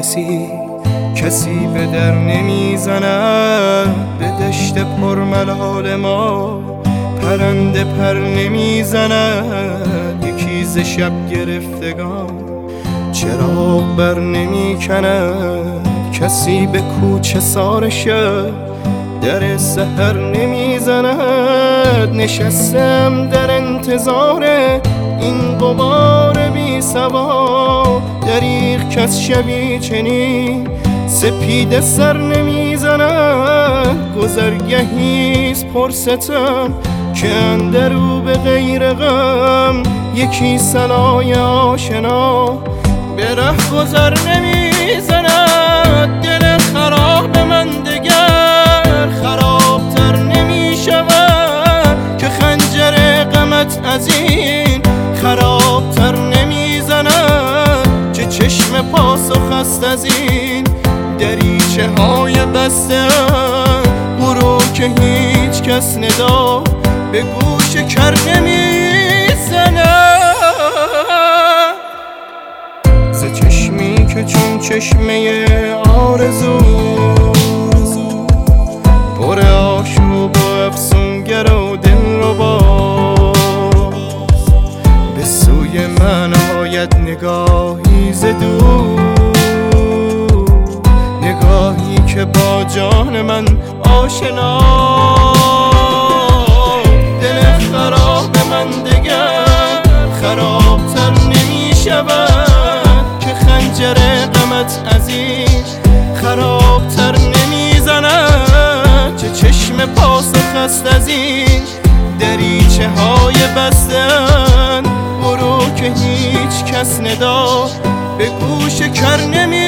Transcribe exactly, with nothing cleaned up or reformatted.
کسی کسی به در نمیزند، به دشت پرملال ما پرنده پر نمیزند. یکی ز شب گرفتگان چراغ بر نمیکند، کسی به کوچه سار شب در سحر نمیزند. نشستم در انتظار این غبار بی سوا، دریغ کس شبی چنین سپیده سر نمیزند. گذرگهیست پرستم که اندرو به غیر غم، یکی صلای آشنا به ره گذر نمیزند. دل خراب من دگر خرابتر نمیشود، که خنجر غمت از این خرابتر نمیزند. چه چشم پاسخ است از این دریچه های بسته، برو که هیچ کس ندا به گوش کر نمیزند. ز چشمی که چون چشمه آرزو پر آشوب و افسونگر و دلربا، به سوی من آید نگاهی ز دور، نگاهی که با جان من آشنا. دل خراب من دگر خرابتر نمی شود، که خنجر غمت از این خرابتر نمی زند. چه چشم پاسخ است از این دریچه های بستن، برو که هیچ کس ندا به گوش کر نمی